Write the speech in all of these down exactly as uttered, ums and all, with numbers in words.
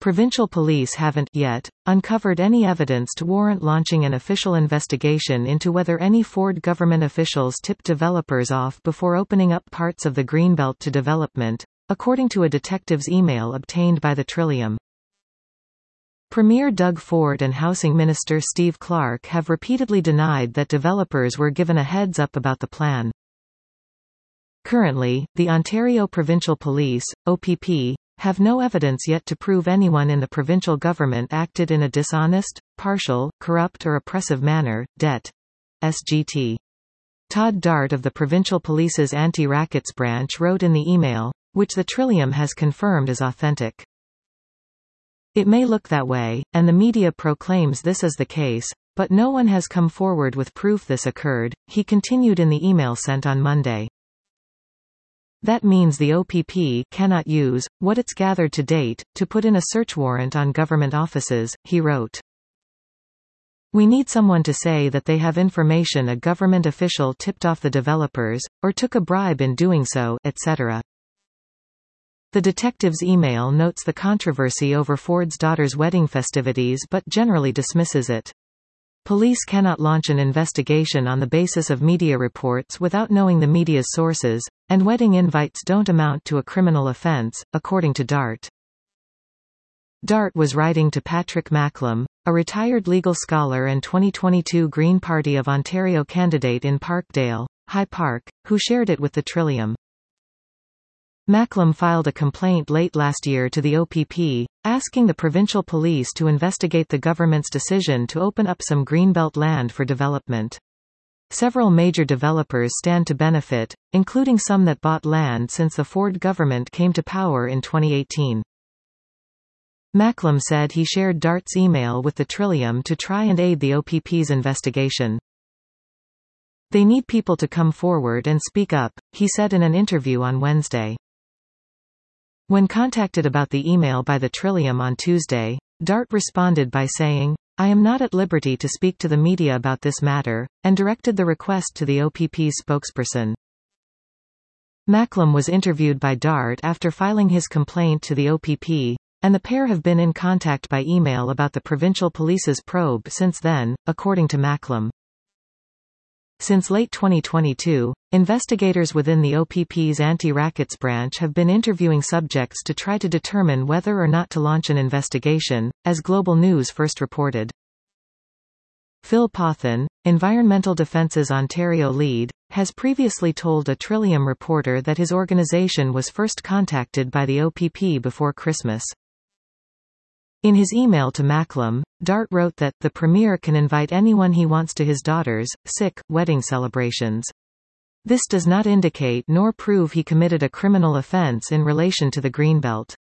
Provincial police haven't yet uncovered any evidence to warrant launching an official investigation into whether any Ford government officials tipped developers off before opening up parts of the Greenbelt to development, according to a detective's email obtained by the Trillium. Premier Doug Ford and Housing Minister Steve Clark have repeatedly denied that developers were given a heads-up about the plan. Currently, the Ontario Provincial Police, O P P, have no evidence yet to prove anyone in the provincial government acted in a dishonest, partial, corrupt or oppressive manner. Det. S G T. Todd Dart of the Provincial Police's Anti-Rackets branch wrote in the email, which the Trillium has confirmed as authentic. It may look that way, and the media proclaims this is the case, but no one has come forward with proof this occurred, he continued in the email sent on Monday. That means the O P P cannot use what it's gathered to date to put in a search warrant on government offices, he wrote. We need someone to say that they have information a government official tipped off the developers, or took a bribe in doing so, et cetera. The detective's email notes the controversy over Ford's daughter's wedding festivities but generally dismisses it. Police cannot launch an investigation on the basis of media reports without knowing the media's sources, and wedding invites don't amount to a criminal offence, according to Dart. Dart was writing to Patrick Macklem, a retired legal scholar and twenty twenty-two Green Party of Ontario candidate in Parkdale, High Park, who shared it with the Trillium. Macklem filed a complaint late last year to the O P P, asking the provincial police to investigate the government's decision to open up some Greenbelt land for development. Several major developers stand to benefit, including some that bought land since the Ford government came to power in twenty eighteen. Macklem said he shared Dart's email with the Trillium to try and aid the O P P's investigation. They need people to come forward and speak up, he said in an interview on Wednesday. When contacted about the email by the Trillium on Tuesday, Dart responded by saying, I am not at liberty to speak to the media about this matter, and directed the request to the O P P's spokesperson. Macklem was interviewed by Dart after filing his complaint to the O P P, and the pair have been in contact by email about the provincial police's probe since then, according to Macklem. Since late twenty twenty-two, investigators within the O P P's Anti-Rackets branch have been interviewing subjects to try to determine whether or not to launch an investigation, as Global News first reported. Phil Pothen, Environmental Defence's Ontario lead, has previously told a Trillium reporter that his organization was first contacted by the O P P before Christmas. In his email to Macklem, Dart wrote that the Premier can invite anyone he wants to his daughter's, sick, wedding celebrations. This does not indicate nor prove he committed a criminal offence in relation to the Greenbelt.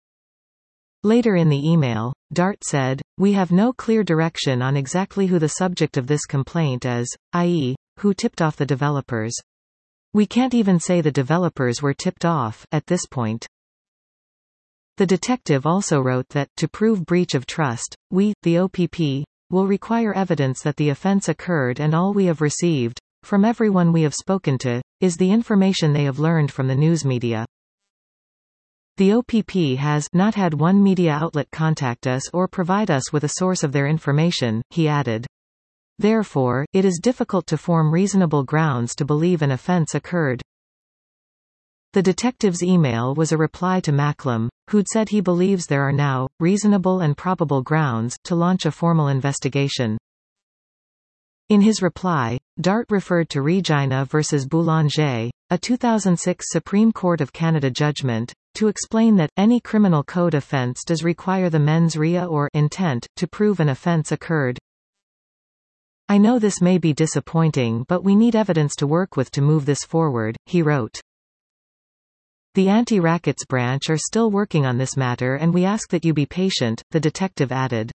Later in the email, Dart said, we have no clear direction on exactly who the subject of this complaint is, that is, who tipped off the developers. We can't even say the developers were tipped off, at this point. The detective also wrote that, to prove breach of trust, we, the O P P, will require evidence that the offence occurred, and all we have received, from everyone we have spoken to, is the information they have learned from the news media. The O P P has not had one media outlet contact us or provide us with a source of their information, he added. Therefore, it is difficult to form reasonable grounds to believe an offence occurred. The detective's email was a reply to Macklem, who'd said he believes there are now reasonable and probable grounds to launch a formal investigation. In his reply, Dart referred to Regina versus Boulanger, a two thousand six Supreme Court of Canada judgment, to explain that any criminal code offence does require the mens rea or intent to prove an offence occurred. I know this may be disappointing, but we need evidence to work with to move this forward, he wrote. The Anti-Rackets branch are still working on this matter and we ask that you be patient, the detective added.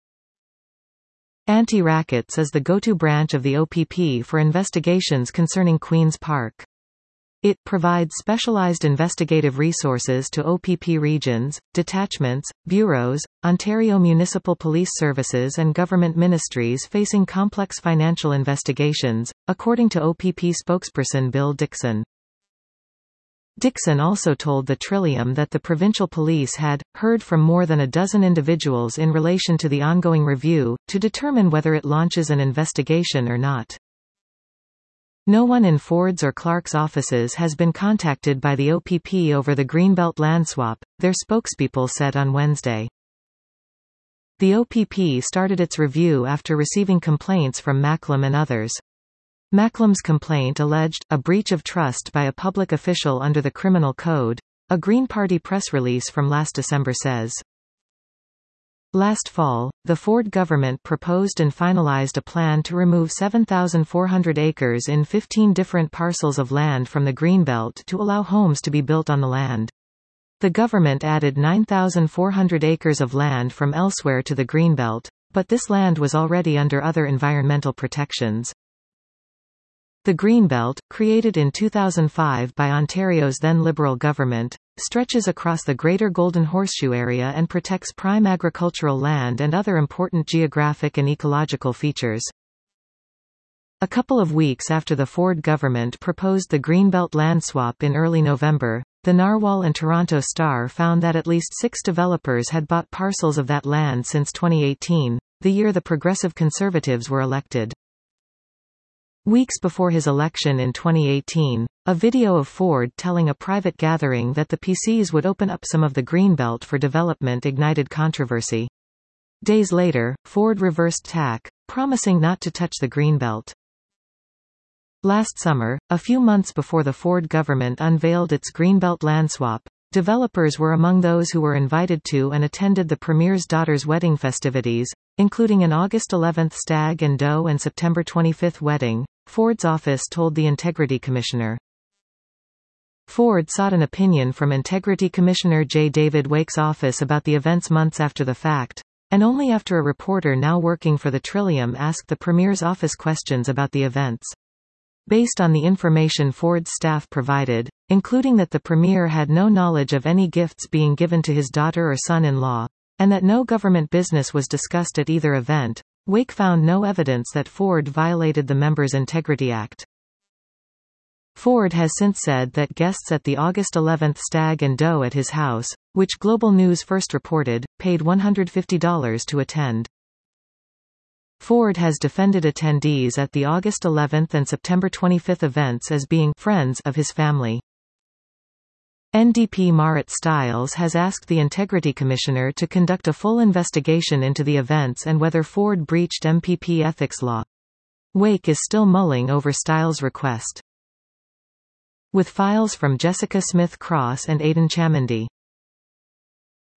Anti-Rackets is the go-to branch of the O P P for investigations concerning Queen's Park. It provides specialized investigative resources to O P P regions, detachments, bureaus, Ontario Municipal Police Services and government ministries facing complex financial investigations, according to O P P spokesperson Bill Dixon. Dixon also told the Trillium that the provincial police had heard from more than a dozen individuals in relation to the ongoing review, to determine whether it launches an investigation or not. No one in Ford's or Clark's offices has been contacted by the O P P over the Greenbelt land swap, their spokespeople said on Wednesday. The O P P started its review after receiving complaints from Macklem and others. Macklem's complaint alleged a breach of trust by a public official under the Criminal Code, a Green Party press release from last December says. Last fall, the Ford government proposed and finalized a plan to remove seven thousand four hundred acres in fifteen different parcels of land from the Greenbelt to allow homes to be built on the land. The government added nine thousand four hundred acres of land from elsewhere to the Greenbelt, but this land was already under other environmental protections. The Greenbelt, created in two thousand five by Ontario's then Liberal government, stretches across the Greater Golden Horseshoe area and protects prime agricultural land and other important geographic and ecological features. A couple of weeks after the Ford government proposed the Greenbelt land swap in early November, the Narwhal and Toronto Star found that at least six developers had bought parcels of that land since twenty eighteen, the year the Progressive Conservatives were elected. Weeks before his election in twenty eighteen, a video of Ford telling a private gathering that the P Cs would open up some of the Greenbelt for development ignited controversy. Days later, Ford reversed tack, promising not to touch the Greenbelt. Last summer, a few months before the Ford government unveiled its Greenbelt land swap, developers were among those who were invited to and attended the Premier's daughter's wedding festivities, including an August eleventh stag and doe and September twenty-fifth wedding, Ford's office told the Integrity Commissioner. Ford sought an opinion from Integrity Commissioner J. David Wake's office about the events months after the fact, and only after a reporter now working for the Trillium asked the Premier's office questions about the events. Based on the information Ford's staff provided, including that the Premier had no knowledge of any gifts being given to his daughter or son-in-law, and that no government business was discussed at either event, Wake found no evidence that Ford violated the Members' Integrity Act. Ford has since said that guests at the August eleventh stag and doe at his house, which Global News first reported, paid one hundred fifty dollars to attend. Ford has defended attendees at the August eleventh and September twenty-fifth events as being friends of his family. N D P Marit Stiles has asked the Integrity Commissioner to conduct a full investigation into the events and whether Ford breached M P P ethics law. Wake is still mulling over Stiles' request. With files from Jessica Smith Cross and Aidan Chamandy.